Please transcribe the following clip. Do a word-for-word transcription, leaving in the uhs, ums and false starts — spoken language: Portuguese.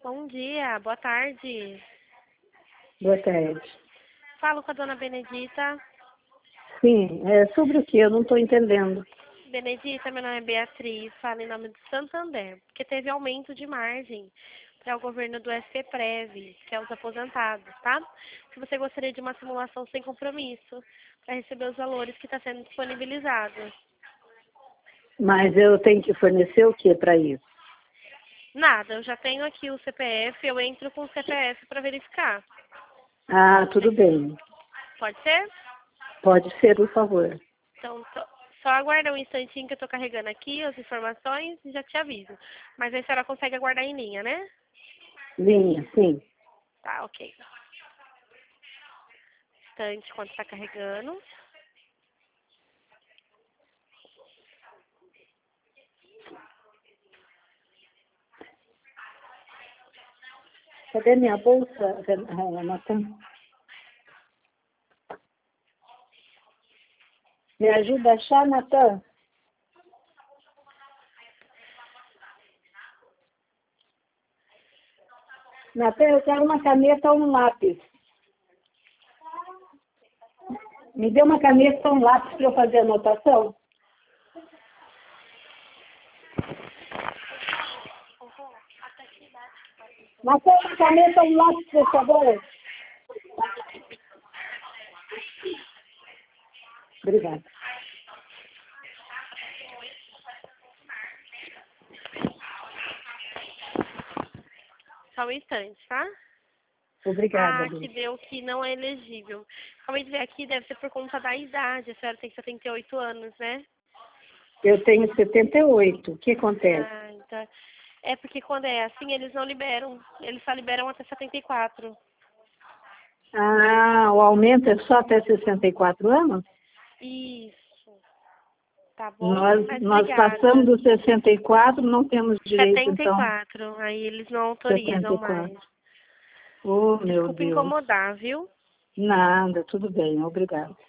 Bom dia, boa tarde. Boa tarde. Falo com a dona Benedita. Sim, é sobre o que? Eu não estou entendendo. Benedita, meu nome é Beatriz, falo em nome do Santander, porque teve aumento de margem para o governo do SPPrev, que é os aposentados, tá? Se você gostaria de uma simulação sem compromisso, para receber os valores que está sendo disponibilizado. Mas eu tenho que fornecer o que para isso? Nada, eu já tenho aqui o C P F, eu entro com o C P F para verificar. Ah, tudo bem. Pode ser? Pode ser, por favor. Então, só, só aguarda um instantinho que eu estou carregando aqui as informações e já te aviso. Mas aí a senhora consegue aguardar em linha, né? Linha, sim. Tá, ok. Instante quando está carregando. Cadê minha bolsa, Renata? Me ajuda a achar, Natan? Natan, eu quero uma caneta ou um lápis. Me dê uma caneta ou um lápis para eu fazer a anotação? Natan, uma caneta ou um lápis, por favor? Obrigada. Só um instante, tá? Obrigada, Ah, que Luz. deu que não é elegível. Acabei de ver aqui, deve ser por conta da idade. A senhora tem setenta e oito anos, né? Eu tenho setenta e oito. O que acontece? Ah, então. É porque quando é assim, eles não liberam. Eles só liberam até setenta e quatro. Ah, o aumento é só até sessenta e quatro anos? Isso. Tá bom? Nós, Mas nós passamos obrigada. dos sessenta e quatro, não temos direito, setenta e então, quatro. Aí eles não setenta autorizam e mais. quatro. Oh, meu Desculpa Deus. incomodar, viu? Nada, tudo bem, obrigada.